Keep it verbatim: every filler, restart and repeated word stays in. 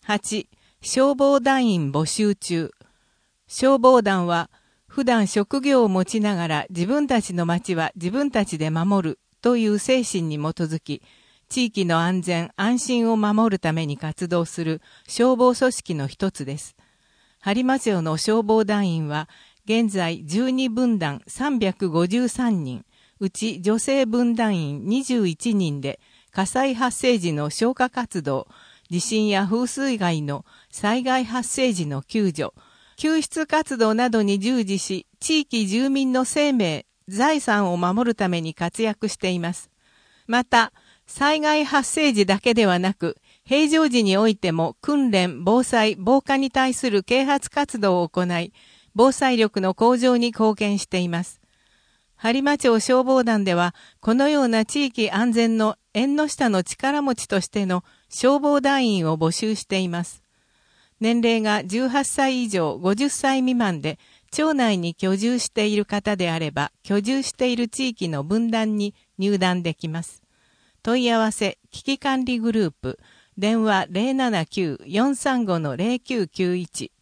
はち、消防団員募集中。消防団は、普段職業を持ちながら自分たちの町は自分たちで守るという精神に基づき、地域の安全・安心を守るために活動する消防組織の一つです。播磨町の消防団員は、現在じゅうにぶんだんさんびゃくごじゅうさんにん、うち女性分団員にじゅういちにんで、火災発生時の消火活動、地震や風水害の災害発生時の救助、救出活動などに従事し、地域住民の生命、財産を守るために活躍しています。また、災害発生時だけではなく、平常時においても訓練、防災、防火に対する啓発活動を行い、防災力の向上に貢献しています。播磨町消防団では、このような地域安全の縁の下の力持ちとしての消防団員を募集しています。年齢がじゅうはっさい以上ごじゅっさい未満で、町内に居住している方であれば、居住している地域の分団に入団できます。問い合わせ、危機管理グループ、電話 ゼロななきゅう よんさんご ゼロきゅうきゅういち